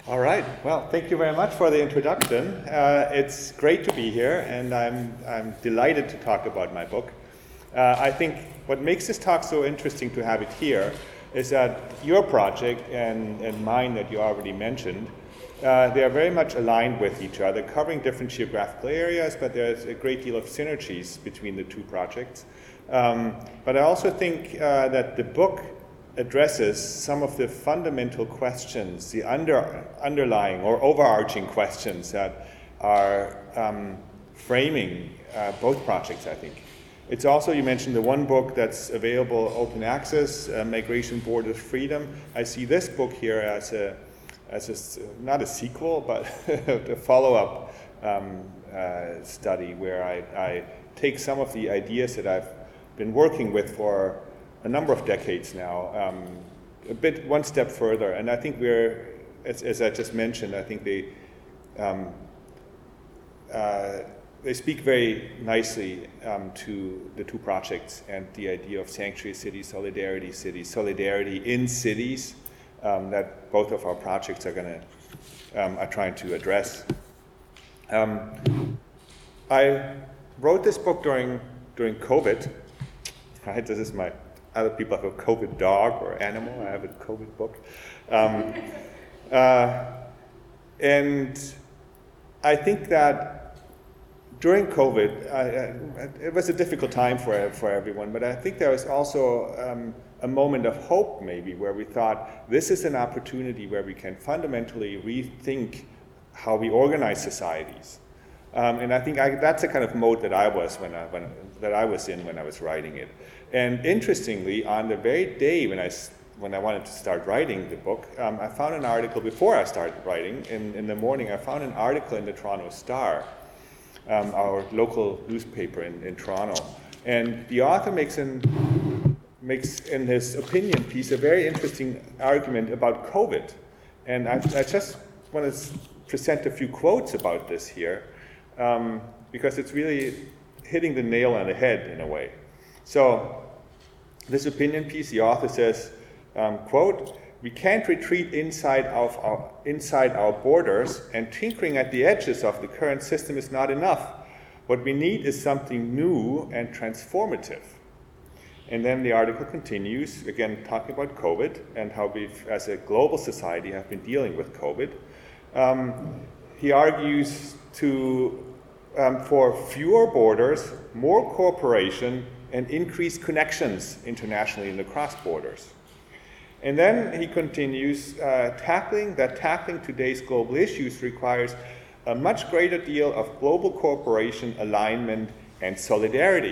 All right. Well, thank you very much for the introduction. It's great to be here, and I'm delighted to talk about my book. I think what makes this talk so interesting to have it here is that your project and mine that you already mentioned, they are very much aligned with each other, covering different geographical areas, but there's a great deal of synergies between the two projects. But I also think that the book addresses some of the fundamental questions, the underlying or overarching questions that are framing both projects, I think. It's also, you mentioned the one book that's available open access, Migration, Borders, Freedom. I see this book here as not a sequel, but a follow-up study where I take some of the ideas that I've been working with for a number of decades now, a bit one step further. And I think we're, as I just mentioned, I think they speak very nicely to the two projects and the idea of sanctuary cities, solidarity in cities that both of our projects are trying to address. I wrote this book during COVID. Right, this is my. Other people have a COVID dog or animal. I have a COVID book. And I think that during COVID, it was a difficult time for everyone, but I think there was also a moment of hope maybe where we thought this is an opportunity where we can fundamentally rethink how we organize societies. And I think that's the kind of mode that I was when I was writing it. And interestingly, on the very day when I wanted to start writing the book, I found an article before I started writing. In the morning, I found an article in the Toronto Star, our local newspaper in Toronto, and the author makes in his opinion piece a very interesting argument about COVID. And I just want to present a few quotes about this here. Because it's really hitting the nail on the head in a way. So this opinion piece, the author says, quote, "We can't retreat inside our borders, and tinkering at the edges of the current system is not enough. What we need is something new and transformative." And then the article continues, again talking about COVID and how we've, as a global society, have been dealing with COVID. He argues for fewer borders, more cooperation, and increased connections internationally and across borders. And then he continues, tackling today's global issues requires a much greater deal of global cooperation, alignment, and solidarity.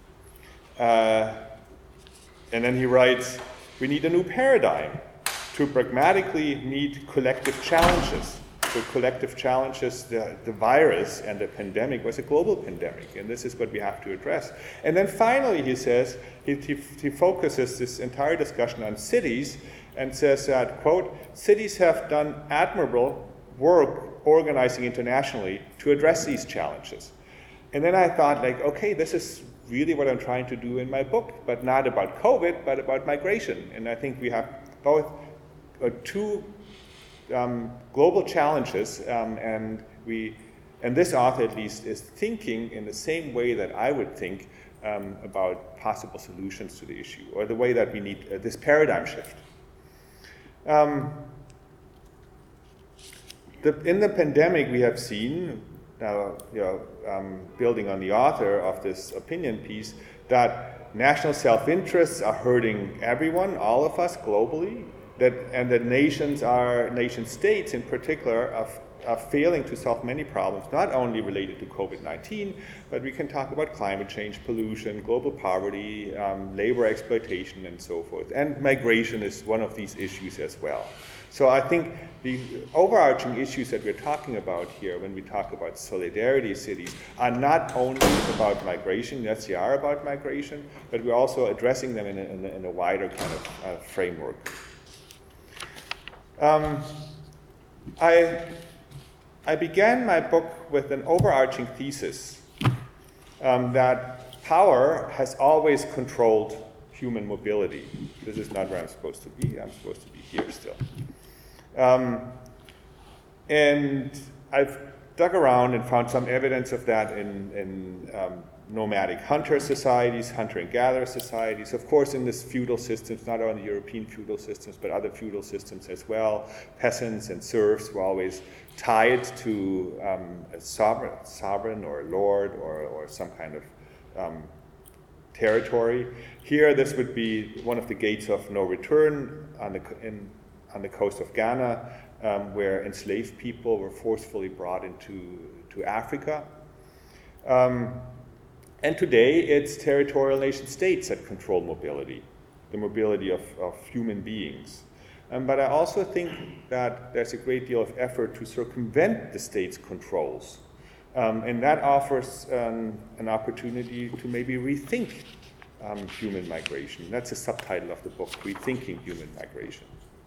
And then he writes, we need a new paradigm to pragmatically meet collective challenges. So collective challenges, the virus and the pandemic was a global pandemic, and this is what we have to address. And then finally, he says, he focuses this entire discussion on cities and says that, quote, "Cities have done admirable work organizing internationally to address these challenges." And then I thought, like, okay, this is really what I'm trying to do in my book, but not about COVID, but about migration. And I think we have both two global challenges, and this author at least is thinking in the same way that I would think about possible solutions to the issue, or the way that we need this paradigm shift. In the pandemic, we have seen, building on the author of this opinion piece, that national self-interests are hurting everyone, all of us globally. And that nation states in particular are failing to solve many problems, not only related to COVID-19, but we can talk about climate change, pollution, global poverty, labor exploitation, and so forth. And migration is one of these issues as well. So I think the overarching issues that we're talking about here when we talk about solidarity cities are not only about migration, yes, they are about migration, but we're also addressing them in a wider kind of framework. I began my book with an overarching thesis that power has always controlled human mobility. This is not where I'm supposed to be. I'm supposed to be here still. And I've dug around and found some evidence of that in nomadic hunter societies, hunter and gatherer societies. Of course, in this feudal systems, not only European feudal systems, but other feudal systems as well. Peasants and serfs were always tied to a sovereign or lord or some kind of territory. Here, this would be one of the gates of no return on the coast of Ghana, where enslaved people were forcefully brought into Africa. And today, it's territorial nation states that control mobility, the mobility of human beings. But I also think that there's a great deal of effort to circumvent the state's controls. And that offers an opportunity to maybe rethink human migration. That's the subtitle of the book, Rethinking Human Migration.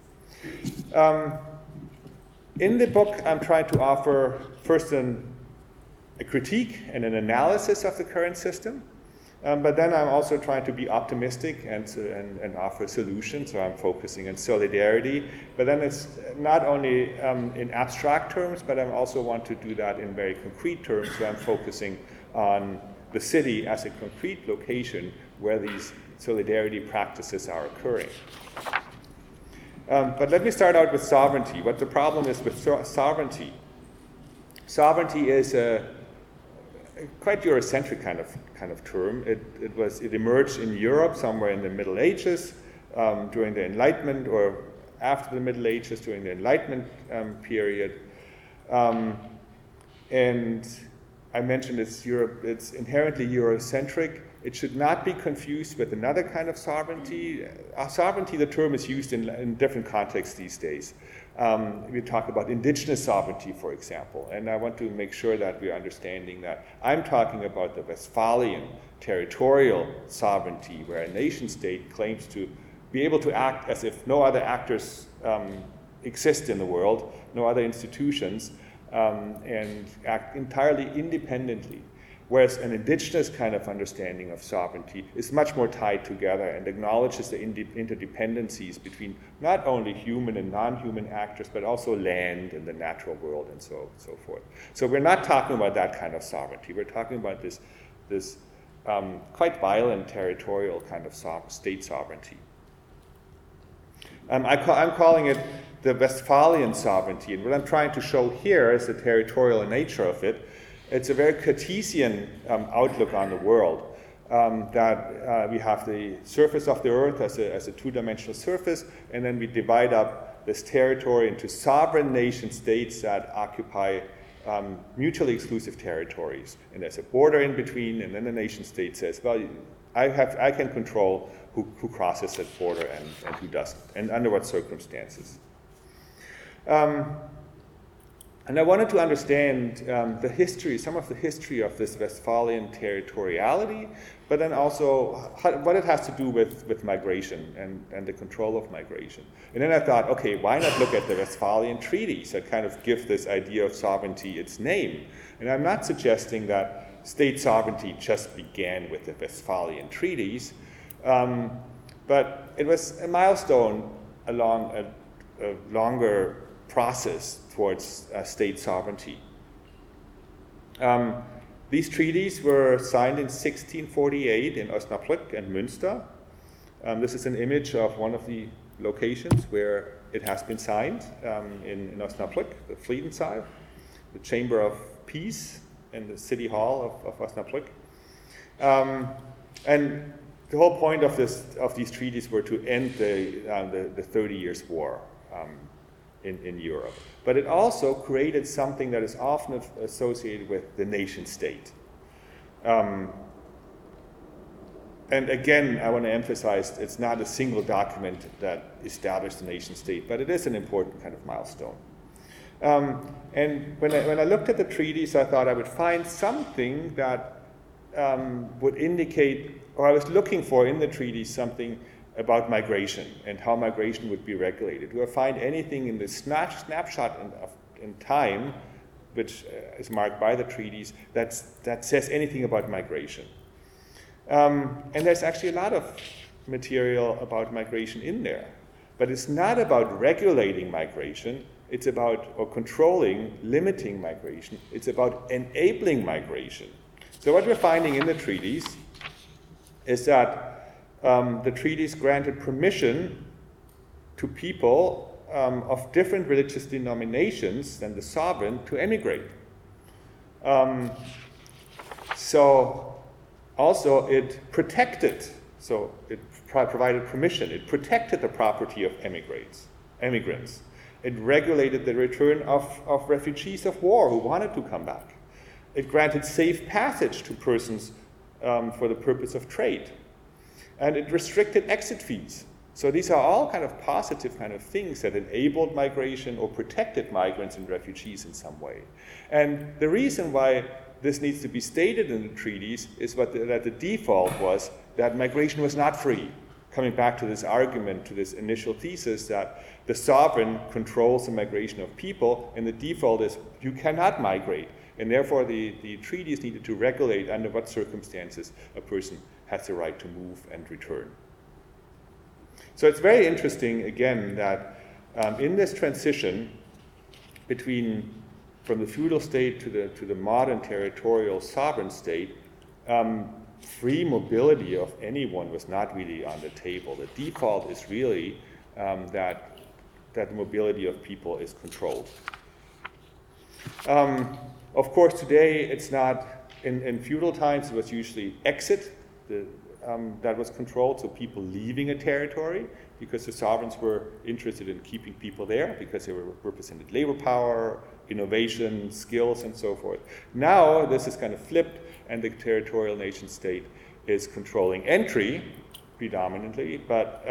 In the book, I'm trying to offer first a critique and an analysis of the current system, but then I'm also trying to be optimistic and offer solutions. So I'm focusing on solidarity, but then it's not only in abstract terms, but I also want to do that in very concrete terms. So I'm focusing on the city as a concrete location where these solidarity practices are occurring. But let me start out with sovereignty. What the problem is with sovereignty. Sovereignty is a quite Eurocentric kind of term. It emerged in Europe somewhere in the Middle Ages, during the Enlightenment, or after the Middle Ages during the Enlightenment period. And I mentioned it's inherently Eurocentric. It should not be confused with another kind of sovereignty. Sovereignty, the term is used in different contexts these days. We talk about indigenous sovereignty, for example, and I want to make sure that we're understanding that I'm talking about the Westphalian territorial sovereignty, where a nation state claims to be able to act as if no other actors exist in the world, no other institutions, and act entirely independently. Whereas an indigenous kind of understanding of sovereignty is much more tied together and acknowledges the interdependencies between not only human and non-human actors, but also land and the natural world and so forth. So we're not talking about that kind of sovereignty. We're talking about this quite violent territorial kind of state sovereignty. I'm calling it the Westphalian sovereignty, and what I'm trying to show here is the territorial nature of it. It's a very Cartesian outlook on the world, that we have the surface of the Earth as a two-dimensional surface, and then we divide up this territory into sovereign nation states that occupy mutually exclusive territories. And there's a border in between, and then the nation state says, well, I can control who crosses that border and who doesn't, and under what circumstances. And I wanted to understand some of the history of this Westphalian territoriality, but then also what it has to do with migration and the control of migration. And then I thought, okay, why not look at the Westphalian treaties that kind of give this idea of sovereignty its name? And I'm not suggesting that state sovereignty just began with the Westphalian treaties, but it was a milestone along a longer process towards state sovereignty. These treaties were signed in 1648 in Osnabrück and Münster. This is an image of one of the locations where it has been signed, in Osnabrück, the Friedenssaal, the Chamber of Peace, and the City Hall of Osnabrück. And the whole point of these treaties were to end the 30 Years' War in Europe. But it also created something that is often associated with the nation state. And again, I want to emphasize it's not a single document that established the nation state, but it is an important kind of milestone. And when I looked at the treaties, I thought I would find something that would indicate, or I was looking for in the treaties something about migration and how migration would be regulated. Do I find anything in this snapshot in time, which is marked by the treaties, that says anything about migration? And there's actually a lot of material about migration in there, but it's not about regulating migration. it's about, or controlling, limiting migration. It's about enabling migration. So what we're finding in the treaties is that the treaties granted permission to people of different religious denominations than the sovereign to emigrate. So also it protected, so it provided permission, it protected the property of immigrants. It regulated the return of refugees of war who wanted to come back. It granted safe passage to persons for the purpose of trade. And it restricted exit fees. So these are all kind of positive kind of things that enabled migration or protected migrants and refugees in some way. And the reason why this needs to be stated in the treaties is that the default was that migration was not free. Coming back to this argument, to this initial thesis that the sovereign controls the migration of people, and the default is you cannot migrate. And therefore the treaties needed to regulate under what circumstances a person has the right to move and return. So it's very interesting, again, that in this transition from the feudal state to the modern territorial sovereign state, free mobility of anyone was not really on the table. The default is really that the mobility of people is controlled. Of course, today it's not, in feudal times it was usually exit that was controlled, so people leaving a territory, because the sovereigns were interested in keeping people there, because they represented labor power, innovation, skills, and so forth. Now this is kind of flipped, and the territorial nation state is controlling entry predominantly, but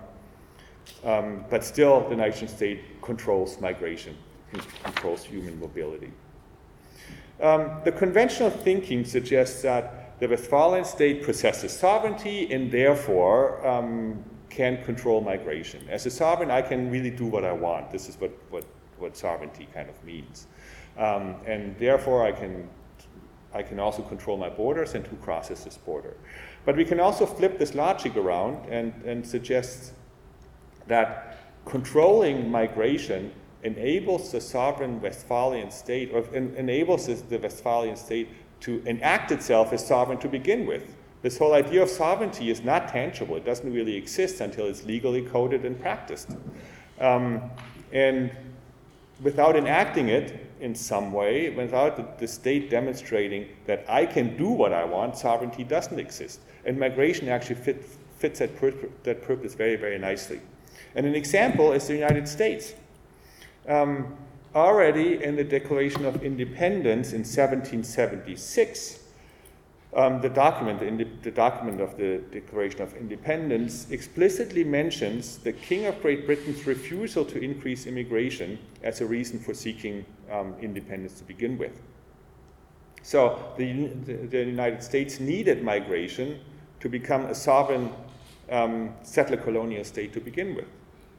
still the nation state controls migration, controls human mobility. The conventional thinking suggests that the Westphalian state possesses sovereignty and therefore can control migration. As a sovereign, I can really do what I want. This is what sovereignty kind of means. And therefore, I can also control my borders and who crosses this border. But we can also flip this logic around and suggest that controlling migration enables the sovereign Westphalian state, or enables the Westphalian state to enact itself as sovereign to begin with. This whole idea of sovereignty is not tangible. It doesn't really exist until it's legally coded and practiced. And without enacting it in some way, without the state demonstrating that I can do what I want, sovereignty doesn't exist. And migration actually fits that purpose very, very nicely. And an example is the United States. Already in the Declaration of Independence in 1776, the document of the Declaration of Independence explicitly mentions the King of Great Britain's refusal to increase immigration as a reason for seeking independence to begin with. So the United States needed migration to become a sovereign settler colonial state to begin with.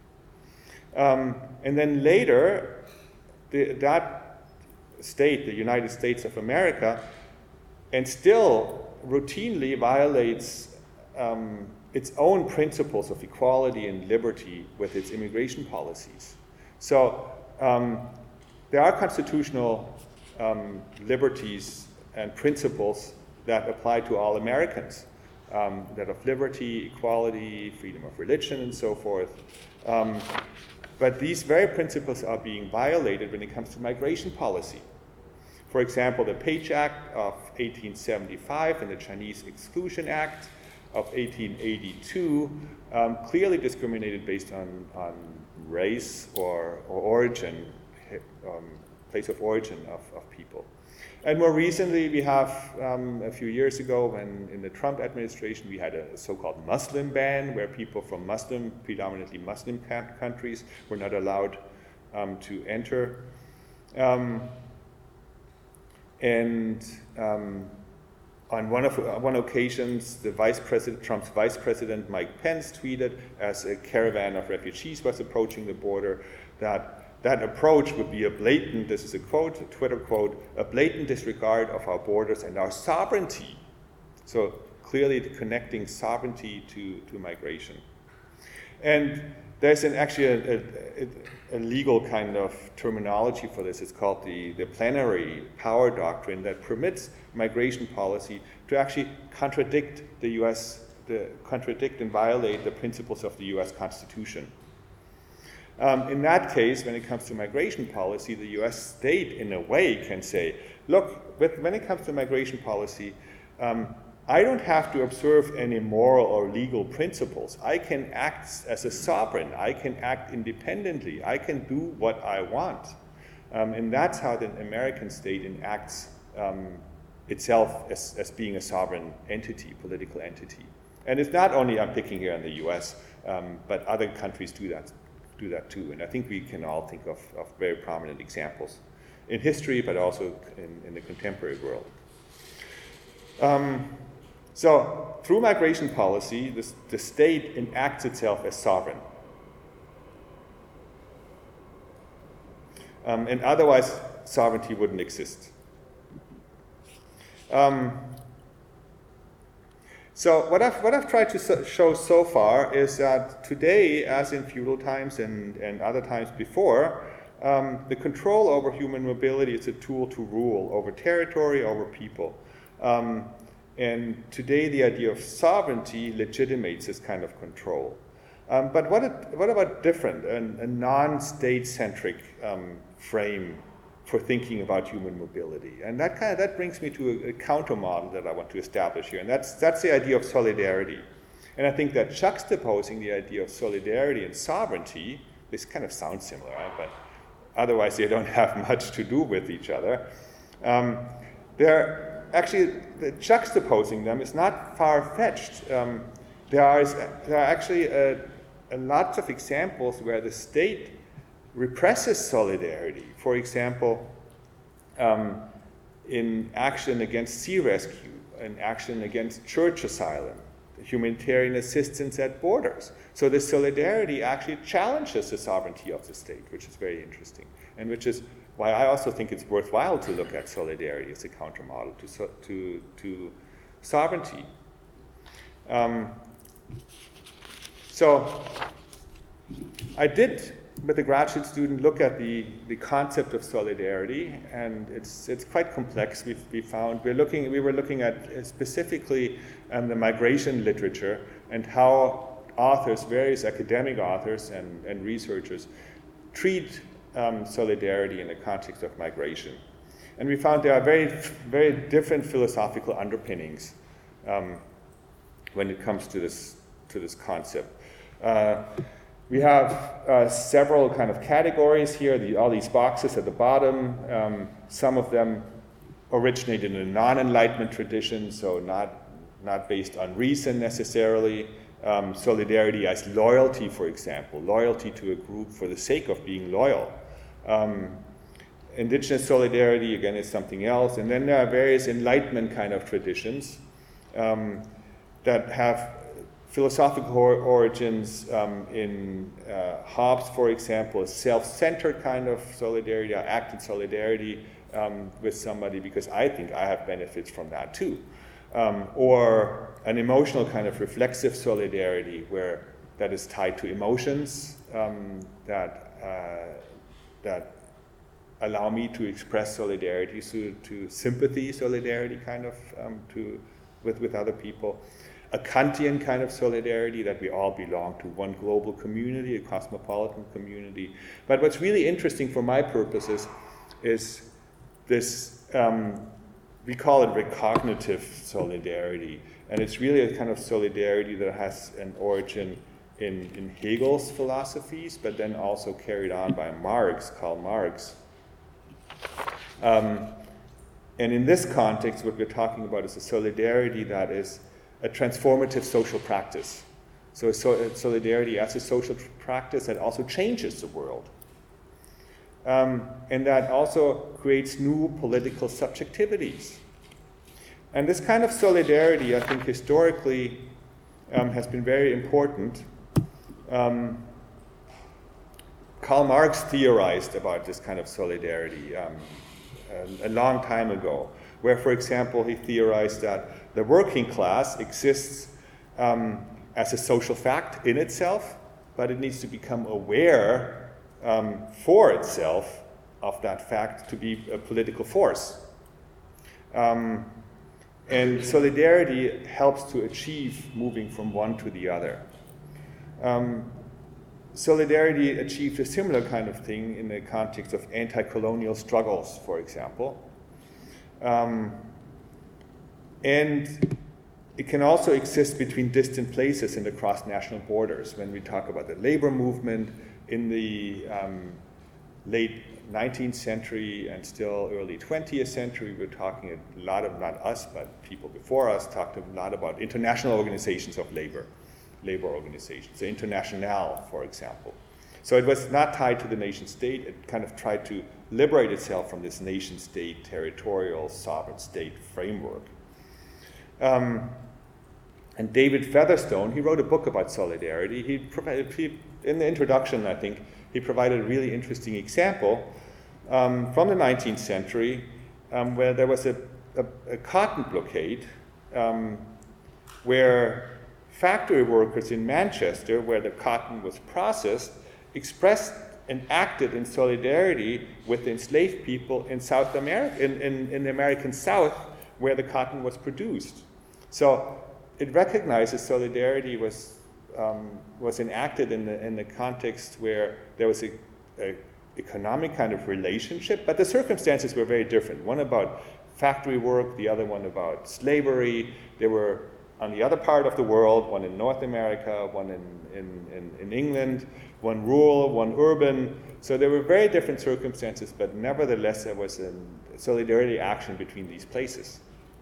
And then later, that state, the United States of America, and still routinely violates its own principles of equality and liberty with its immigration policies. So there are constitutional liberties and principles that apply to all Americans, that of liberty, equality, freedom of religion, and so forth. But these very principles are being violated when it comes to migration policy. For example, the Page Act of 1875 and the Chinese Exclusion Act of 1882 clearly discriminated based on race or origin, place of origin of people. And more recently, we have a few years ago, when in the Trump administration, we had a so-called Muslim ban, where people from predominantly Muslim countries were not allowed to enter. On one occasion, Trump's vice president, Mike Pence, tweeted as a caravan of refugees was approaching the border that approach would be a blatant, this is a quote, a Twitter quote, a blatant disregard of our borders and our sovereignty. So clearly connecting sovereignty to migration. And there's actually a legal kind of terminology for this. It's called the plenary power doctrine that permits migration policy to actually contradict contradict and violate the principles of the US Constitution. In that case, when it comes to migration policy, the US state, in a way, can say, look, when it comes to migration policy, I don't have to observe any moral or legal principles. I can act as a sovereign. I can act independently. I can do what I want. And that's how the American state enacts itself as being a sovereign entity, political entity. And it's not only, I'm picking here in the US, but other countries do that too. And I think we can all think of very prominent examples in history, but also in the contemporary world. So through migration policy, the state enacts itself as sovereign. And otherwise, sovereignty wouldn't exist. So what I've tried to show so far is that today, as in feudal times and other times before, the control over human mobility is a tool to rule over territory, over people. And today the idea of sovereignty legitimates this kind of control. But what about different, a non-state-centric frame for thinking about human mobility? And that brings me to a counter model that I want to establish here, and that's the idea of solidarity. And I think that juxtaposing the idea of solidarity and sovereignty, this kind of sounds similar, right? But otherwise they don't have much to do with each other. Actually, the juxtaposing them is not far-fetched. There are actually lots of examples where the state represses solidarity. For example, in action against sea rescue, in action against church asylum, humanitarian assistance at borders. So the solidarity actually challenges the sovereignty of the state, which is very interesting, and which is why I also think it's worthwhile to look at solidarity as a countermodel to sovereignty. So I did, with a graduate student, look at the concept of solidarity, and it's quite complex. We were looking at specifically the migration literature and how authors, various academic authors and researchers, treat solidarity in the context of migration. And we found there are very, very different philosophical underpinnings when it comes to this concept. We have several kind of categories here, all these boxes at the bottom. Some of them originate in a non-Enlightenment tradition, so not based on reason necessarily. Solidarity as loyalty, for example, loyalty to a group for the sake of being loyal. Indigenous solidarity, again, is something else. And then there are various Enlightenment kind of traditions that have philosophical origins in Hobbes, for example, a self-centered kind of solidarity. I act in solidarity with somebody because I think I have benefits from that too. Or an emotional kind of reflexive solidarity where that is tied to emotions that allow me to express solidarity, to sympathy, solidarity kind of with other people. A Kantian kind of solidarity that we all belong to one global community, a cosmopolitan community. But what's really interesting for my purposes is this, we call it recognitive solidarity. And it's really a kind of solidarity that has an origin in Hegel's philosophies, but then also carried on by Karl Marx. And in this context, what we're talking about is a solidarity that is a transformative social practice. So solidarity as a social practice that also changes the world. And that also creates new political subjectivities. And this kind of solidarity, I think, historically has been very important. Karl Marx theorized about this kind of solidarity a long time ago, where, for example, he theorized that the working class exists as a social fact in itself, but it needs to become aware for itself of that fact to be a political force. And solidarity helps to achieve moving from one to the other. Solidarity achieved a similar kind of thing in the context of anti-colonial struggles, for example. And it can also exist between distant places and across national borders. When we talk about the labor movement in the late 19th century and still early 20th century, we're talking a lot of, not us, but people before us talked a lot about international organizations of labor organizations, the Internationale, for example. So it was not tied to the nation state. It kind of tried to liberate itself from this nation state, territorial, sovereign state framework. And David Featherstone, he wrote a book about solidarity. In the introduction, I think, he provided a really interesting example from the 19th century where there was a cotton blockade where factory workers in Manchester, where the cotton was processed, expressed and acted in solidarity with the enslaved people in South America, in the American South, where the cotton was produced. So it recognizes solidarity was enacted in the context where there was a economic kind of relationship, but the circumstances were very different. One about factory work, the other one about slavery. They were on the other part of the world, one in North America, one in England, one rural, one urban. So there were very different circumstances, but nevertheless there was a solidarity action between these places.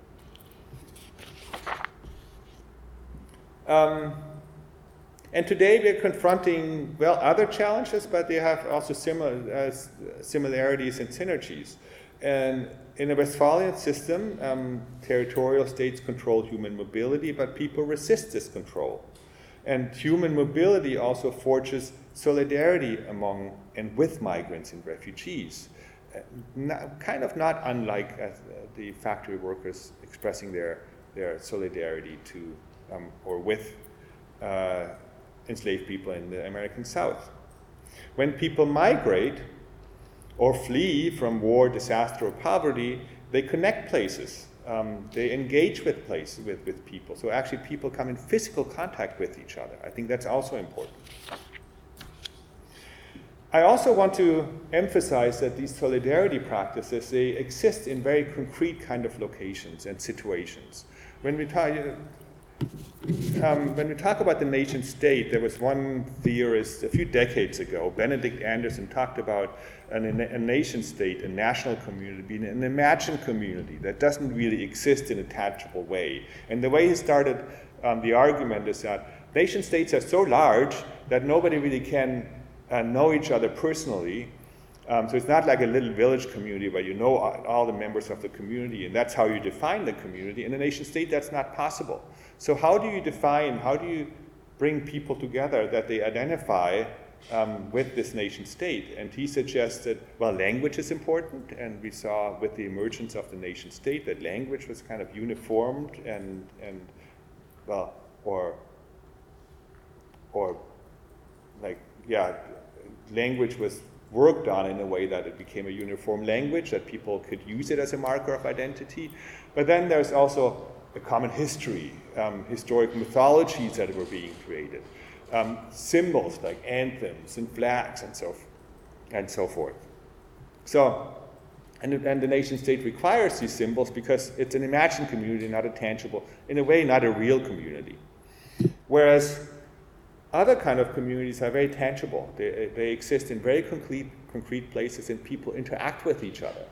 And today we're confronting, well, other challenges, but they have also similarities and synergies. And in the Westphalian system, territorial states control human mobility, but people resist this control. And human mobility also forges solidarity among and with migrants and refugees. Kind of not unlike the factory workers expressing their solidarity to or with enslaved people in the American South. When people migrate or flee from war, disaster, or poverty, they connect places. They engage with people. So actually people come in physical contact with each other. I think that's also important. I also want to emphasize that these solidarity practices, they exist in very concrete kind of locations and situations. When we talk about the nation state, there was one theorist a few decades ago, Benedict Anderson, talked about a nation state, a national community, being an imagined community that doesn't really exist in a tangible way. And the way he started the argument is that nation states are so large that nobody really can know each other personally. So it's not like a little village community where you know all the members of the community, and that's how you define the community. In a nation state, that's not possible. So how do you bring people together that they identify with this nation state? And he suggested, well, language is important, and we saw with the emergence of the nation state that language was kind of uniformed language was worked on in a way that it became a uniform language, that people could use it as a marker of identity. But then there's also a common history, historic mythologies that were being created, symbols like anthems and flags and so forth. So, and the nation state requires these symbols because it's an imagined community, not a tangible, in a way, not a real community. Whereas other kind of communities are very tangible. They exist in very concrete places, and people interact with each other.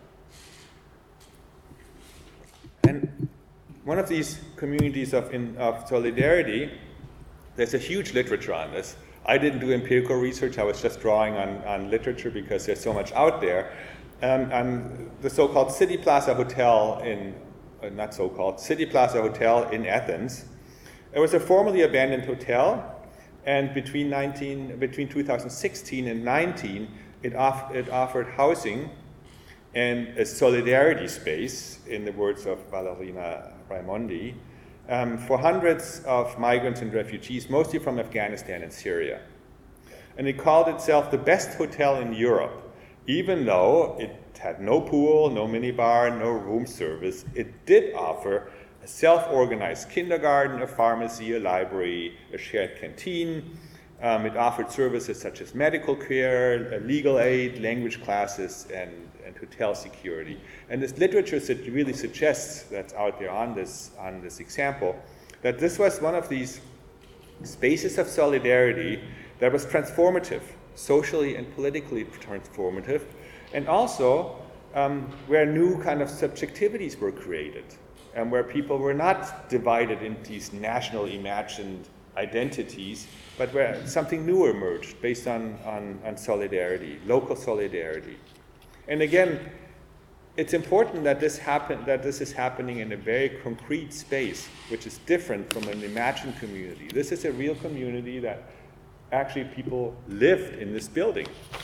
And one of these communities of solidarity, there's a huge literature on this. I didn't do empirical research. I was just drawing on literature because there's so much out there. The so-called City Plaza Hotel City Plaza Hotel in Athens. It was a formerly abandoned hotel. And between 2016 and 19, it offered housing and a solidarity space, in the words of Valerina Raimondi, for hundreds of migrants and refugees, mostly from Afghanistan and Syria. and it called itself the best hotel in Europe. Even though it had no pool, no minibar, no room service, it did offer a self-organized kindergarten, a pharmacy, a library, a shared canteen. It offered services such as medical care, legal aid, language classes, and hotel security. And this literature really suggests, that's out there on this example, that this was one of these spaces of solidarity that was transformative, socially and politically transformative, and also where new kind of subjectivities were created, and where people were not divided into these national imagined identities, but where something new emerged based on solidarity, local solidarity. And again, it's important that this is happening in a very concrete space, which is different from an imagined community. This is a real community that actually people lived in this building.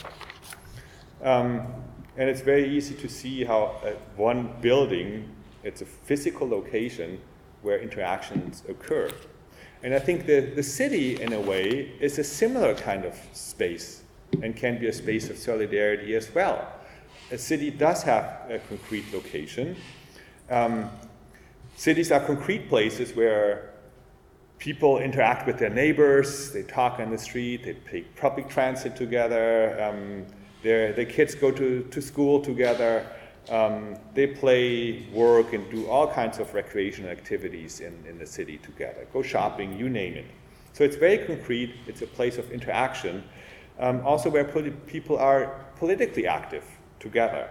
And it's very easy to see how one building, it's a physical location where interactions occur. And I think the city, in a way, is a similar kind of space and can be a space of solidarity as well. A city does have a concrete location. Cities are concrete places where people interact with their neighbors, they talk on the street, they take public transit together, their kids go to school together, they play, work, and do all kinds of recreational activities in the city together, go shopping, you name it. So it's very concrete, it's a place of interaction, also where people are politically active together.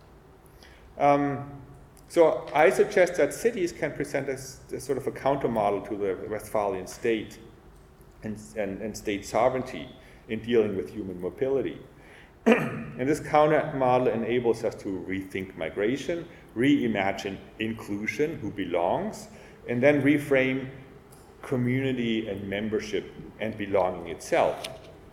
So I suggest that cities can present as sort of a counter-model to the Westphalian state and state sovereignty in dealing with human mobility. And this counter-model enables us to rethink migration, reimagine inclusion, who belongs, and then reframe community and membership and belonging itself.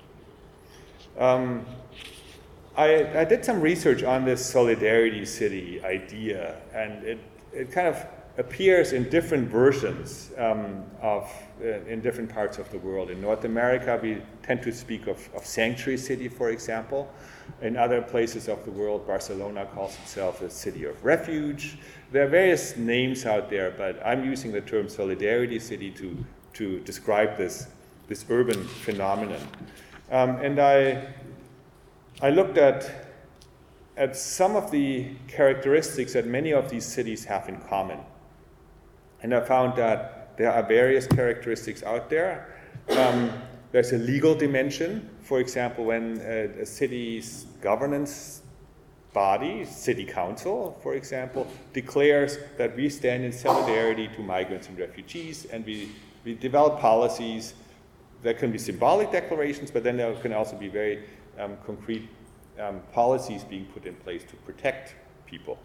I did some research on this solidarity city idea, and it kind of appears in different versions in different parts of the world. In North America, we tend to speak of sanctuary city, for example. In other places of the world, Barcelona calls itself a city of refuge. There are various names out there, but I'm using the term solidarity city to describe this urban phenomenon. And I looked at some of the characteristics that many of these cities have in common. And I found that there are various characteristics out there. There's a legal dimension. For example, when a city's governance body, city council, for example, declares that we stand in solidarity to migrants and refugees, and we develop policies. There can be symbolic declarations, but then there can also be very concrete policies being put in place to protect people.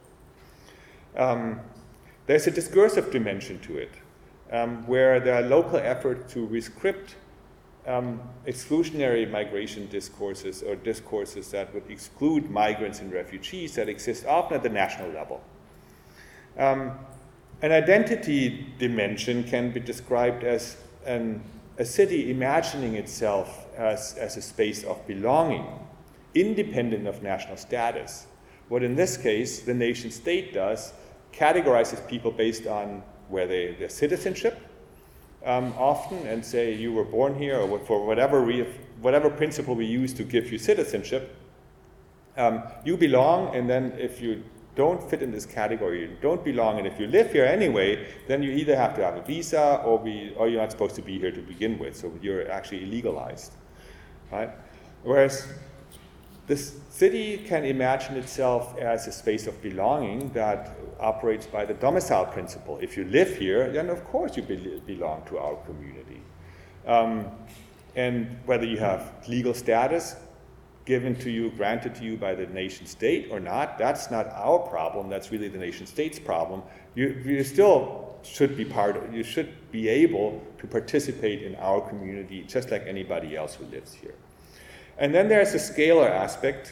There's a discursive dimension to it, where there are local efforts to rescript exclusionary migration discourses or discourses that would exclude migrants and refugees that exist often at the national level. An identity dimension can be described as a city imagining itself as a space of belonging, independent of national status. What in this case the nation state does, categorizes people based on where their citizenship, often, and say you were born here, or for whatever principle we use to give you citizenship, you belong, and then if you don't fit in this category, you don't belong, and if you live here anyway, then you either have to have a visa or you're not supposed to be here to begin with, so you're actually illegalized, right? Whereas this city can imagine itself as a space of belonging that operates by the domicile principle. If you live here, then of course you belong to our community. And whether you have legal status given to you, granted to you by the nation state or not, that's not our problem, that's really the nation state's problem. You still should you should be able to participate in our community just like anybody else who lives here. And then there's a scalar aspect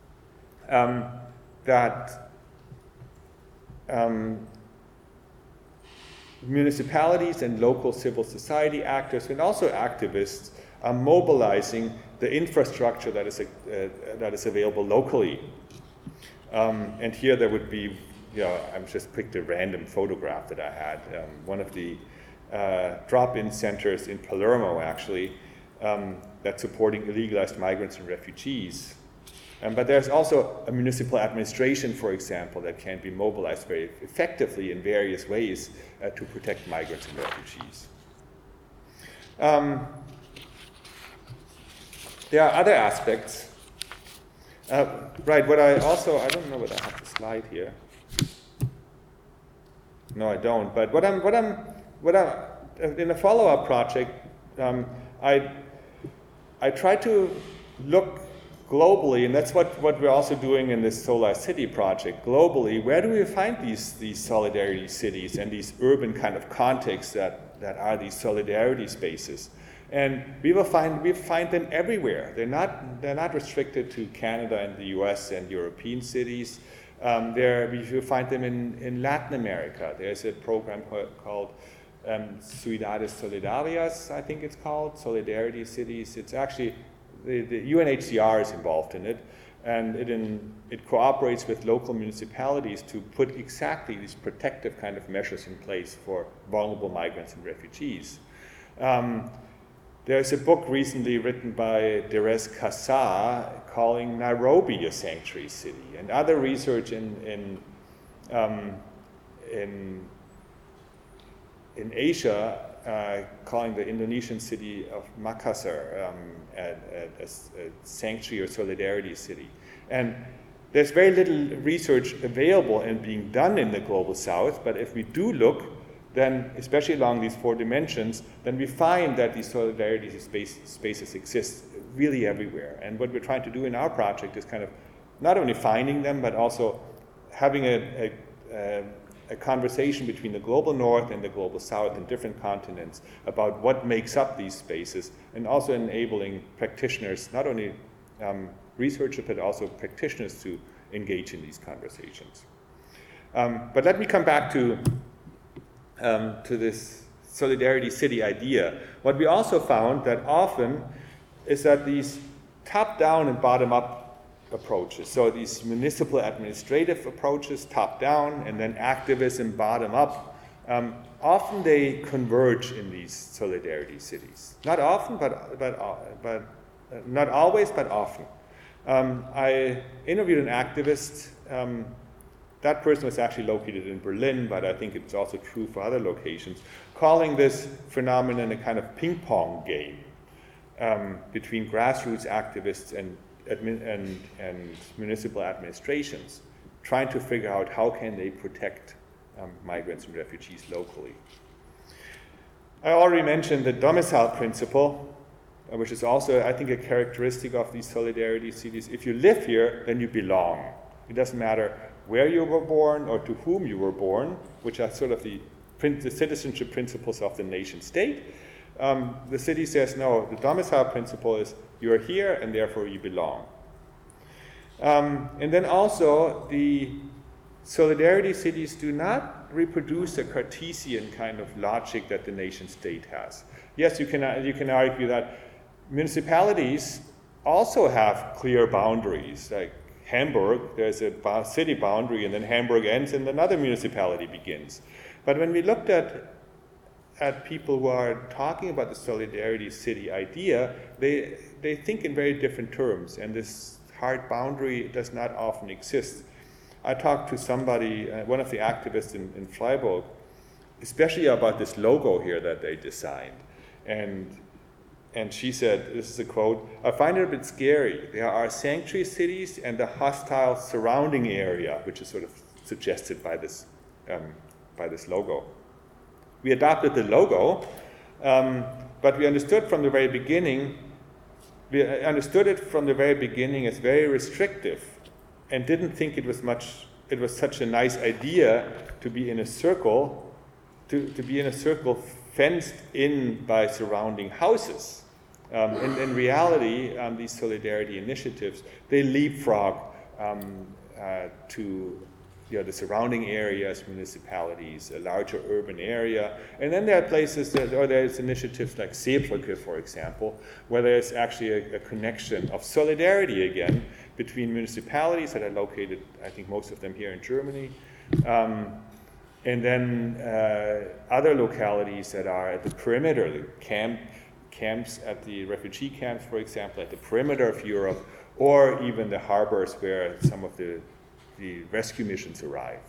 that municipalities and local civil society actors and also activists are mobilizing the infrastructure that is available locally. And here there would be, I'm just picked a random photograph that I had. One of the drop-in centers in Palermo, actually, that's supporting illegalized migrants and refugees. But there's also a municipal administration, for example, that can be mobilized very effectively in various ways to protect migrants and refugees. There are other aspects. Right, I don't know whether I have the slide here. No, I don't. But what I'm in a follow-up project, I try to look globally, and that's what we're also doing in this Solar City project. Globally, where do we find these solidarity cities and these urban kind of contexts that are these solidarity spaces? And we find them everywhere. They're not restricted to Canada and the US and European cities. We will find them in Latin America. There's a program called Ciudades Solidarias, I think it's called, Solidarity Cities. It's actually, the UNHCR is involved in it, and it cooperates with local municipalities to put exactly these protective kind of measures in place for vulnerable migrants and refugees. There's a book recently written by Derez Kassar calling Nairobi a sanctuary city, and other research in Asia calling the Indonesian city of Makassar a sanctuary or solidarity city. And there's very little research available and being done in the Global South, but if we do look, then, especially along these 4 dimensions, then we find that these solidarity spaces exist really everywhere. And what we're trying to do in our project is kind of not only finding them, but also having a conversation between the global north and the global south in different continents about what makes up these spaces, and also enabling practitioners, not only researchers, but also practitioners to engage in these conversations. But let me come back to this solidarity city idea. What we also found that often is that these top-down and bottom-up approaches, so these municipal administrative approaches, top-down, and then activism, bottom-up, often they converge in these solidarity cities. Not often, but not always, but often. I interviewed an activist. That person was actually located in Berlin, but I think it's also true for other locations, calling this phenomenon a kind of ping-pong game between grassroots activists and municipal administrations, trying to figure out how can they protect migrants and refugees locally. I already mentioned the domicile principle, which is also, I think, a characteristic of these solidarity cities. If you live here, then you belong. It doesn't matter where you were born or to whom you were born, which are sort of the citizenship principles of the nation state. The city says, no, the domicile principle is you're here and therefore you belong. And then also the solidarity cities do not reproduce a Cartesian kind of logic that the nation state has. Yes, you can argue that municipalities also have clear boundaries, like Hamburg, there's a city boundary, and then Hamburg ends and another municipality begins. But when we looked at people who are talking about the solidarity city idea, they think in very different terms, and this hard boundary does not often exist. I talked to somebody, one of the activists in Freiburg, especially about this logo here that they designed. And she said, this is a quote, "I find it a bit scary. There are sanctuary cities and the hostile surrounding area," which is sort of suggested by this logo. We adopted the logo, but we understood it from the very beginning as very restrictive, and didn't think it was such a nice idea to be in a circle, to be in a circle fenced in by surrounding houses. In reality, these solidarity initiatives, they leapfrog to the surrounding areas, municipalities, a larger urban area. And then there are places there's initiatives like Seebrücke, for example, where there's actually a connection of solidarity again between municipalities that are located, I think most of them here in Germany, and then other localities that are at the perimeter, the camps at the refugee camps, for example, at the perimeter of Europe, or even the harbors where some of the rescue missions arrive.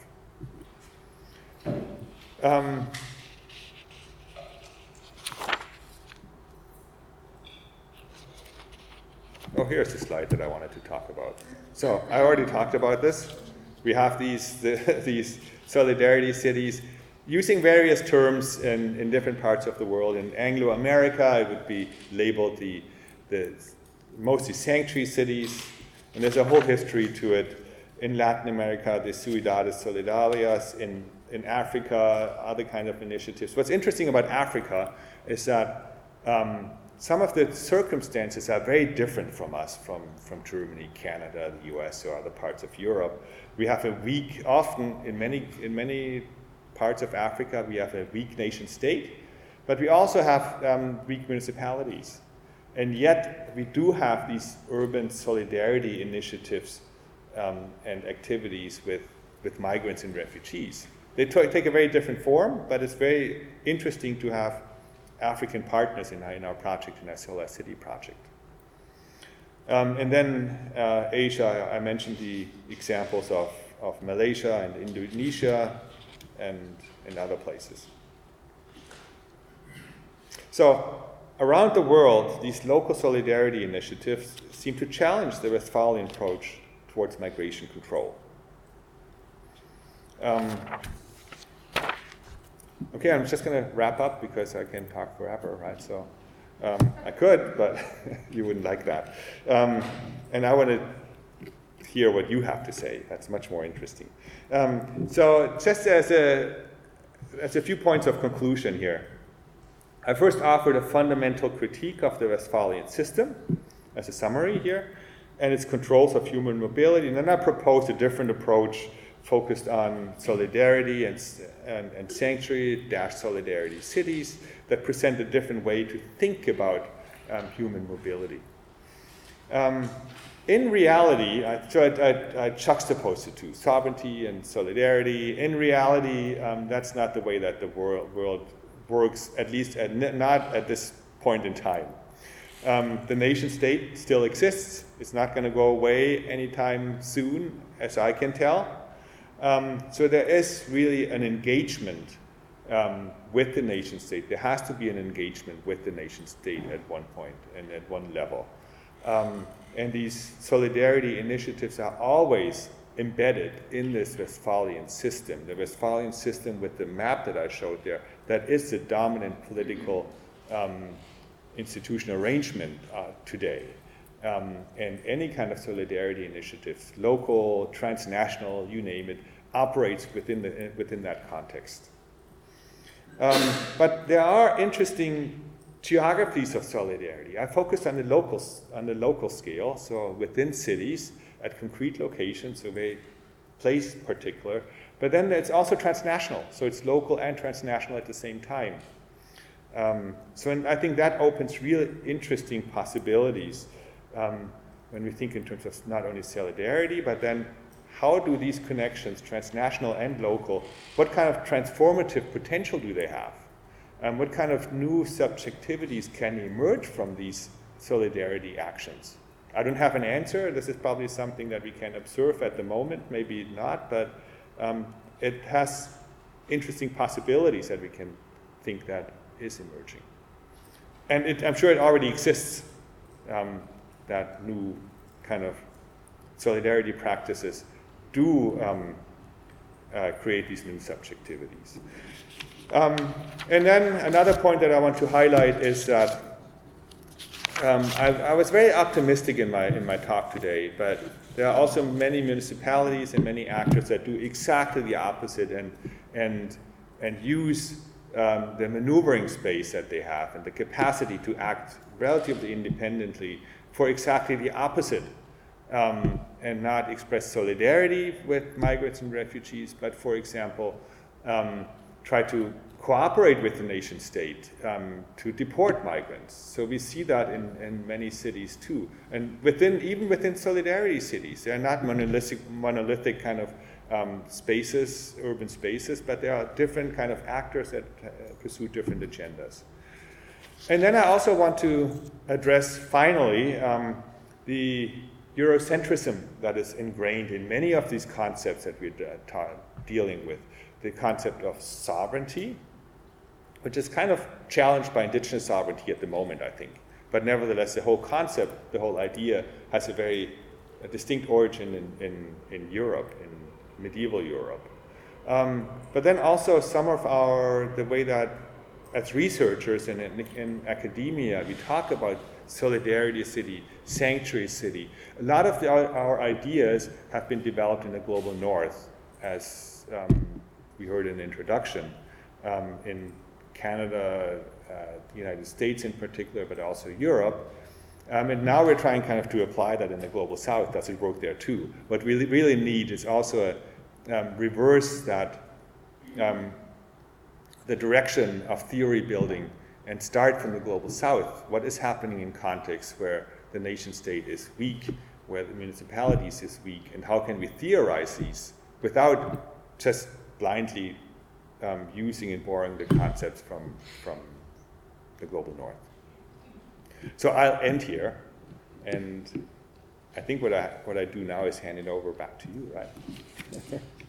Here's the slide that I wanted to talk about. So I already talked about this. We have these solidarity cities using various terms in different parts of the world. In Anglo-America, it would be labeled the mostly sanctuary cities, and there's a whole history to it. In Latin America, the Ciudades Solidarias, in Africa, other kind of initiatives. What's interesting about Africa is that some of the circumstances are very different from us, from Germany, Canada, the US, or other parts of Europe. We have often in many parts of Africa, we have a weak nation state, but we also have weak municipalities. And yet we do have these urban solidarity initiatives and activities with migrants and refugees. They take a very different form, but it's very interesting to have African partners in our project, in our Solar City project. And then Asia, I mentioned the examples of Malaysia and Indonesia and other places. So around the world, these local solidarity initiatives seem to challenge the Westphalian approach towards migration control. Okay, I'm just going to wrap up because I can talk forever, right? So I could, but you wouldn't like that. And I want to hear what you have to say. That's much more interesting. So just as a few points of conclusion here, I first offered a fundamental critique of the Westphalian system as a summary here, and its controls of human mobility. And then I proposed a different approach focused on solidarity and sanctuary-solidarity cities that present a different way to think about human mobility. In reality, I juxtaposed the two, sovereignty and solidarity. In reality, that's not the way that the world works, at least not at this point in time. The nation state still exists. It's not going to go away anytime soon, as I can tell. So there is really an engagement with the nation state. There has to be an engagement with the nation state at one point and at one level. And these solidarity initiatives are always embedded in this Westphalian system. The Westphalian system with the map that I showed there, that is the dominant political institutional arrangement today. And any kind of solidarity initiatives, local, transnational, you name it, operates within that context. But there are interesting geographies of solidarity. I focused on the local scale, so within cities, at concrete locations, so very place particular. But then it's also transnational, so it's local and transnational at the same time. So I think that opens really interesting possibilities when we think in terms of not only solidarity, but then how do these connections, transnational and local, what kind of transformative potential do they have? What kind of new subjectivities can emerge from these solidarity actions? I don't have an answer. This is probably something that we can observe at the moment, maybe not, but it has interesting possibilities that we can think that is emerging. And I'm sure it already exists, that new kind of solidarity practices do create these new subjectivities. And then another point that I want to highlight is that I was very optimistic in my talk today, but there are also many municipalities and many actors that do exactly the opposite and use the maneuvering space that they have and the capacity to act relatively independently for exactly the opposite and not express solidarity with migrants and refugees, but, for example, try to cooperate with the nation state to deport migrants. So we see that in many cities too. And even within solidarity cities, they're not monolithic kind of spaces, urban spaces, but there are different kind of actors that pursue different agendas. And then I also want to address, finally, the Eurocentrism that is ingrained in many of these concepts that we're dealing with. The concept of sovereignty, which is kind of challenged by indigenous sovereignty at the moment, I think. But nevertheless, the whole concept, the whole idea, has a distinct origin in Europe, in medieval Europe. But then also some of the way that as researchers and in academia, we talk about solidarity city, sanctuary city. A lot of our ideas have been developed in the global north, as we heard in the introduction, in Canada, the United States in particular, but also Europe. And now we're trying kind of to apply that in the global south. Does it work there too? What we really need is also reverse that, the direction of theory building and start from the global south. What is happening in contexts where the nation state is weak, where the municipalities is weak, and how can we theorize these without just blindly using and borrowing the concepts from the global north. So I'll end here, and I think what I do now is hand it over back to you, right?